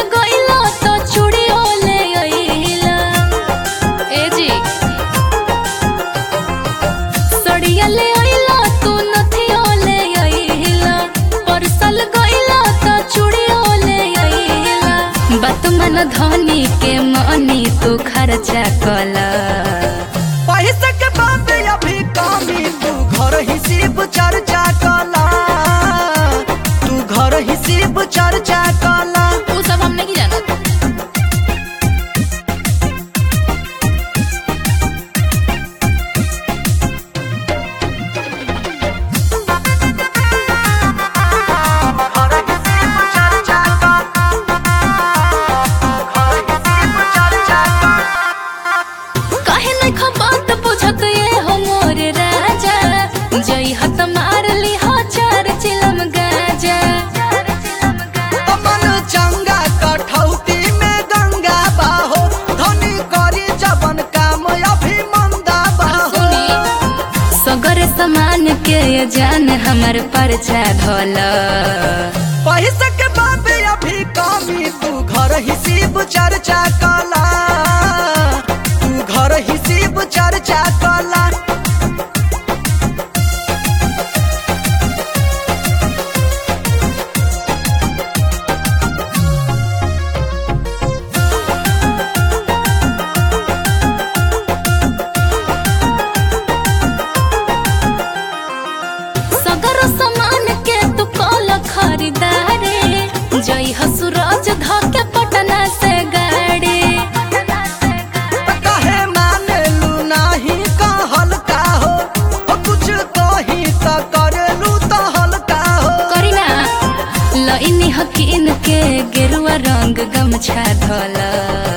गइला तो चूड़ियो ले अइला ए जी सड़िया ले अइला तू नथियो ले अइला परसल गइला तो चूड़ियो ले अइला बात मन धनी के मनी तू खर्चा कला पैसा के बात अभी कमी तू घर हिसीब चर्चा कला तू घर हिसीब चर्चा कला उ सब हम नहीं जानत काहे नहीं खबात बुझत ये हो मोर राजा जई हत मार ली हो चार चिलम गाजा मन चंगा कठौती में गंगा बाहो धनी करी जबन काम अभी मंदा बाहो सुनी सगर समान के ये जान हमर परचा धोला पैसा के बात अभी कमी तू घर हिसीब चर्चा कला तू घर हिसीब चर्चा कला सगर समान के तू कल खरीदारे जई हसुरज धके पटना से गाड़ी कहे माने लू नाही कहल का हो कुछ कही तो करेलू तो हल्का हो करीना लइनी हकीन के गेरुआ रंग गमछा धोला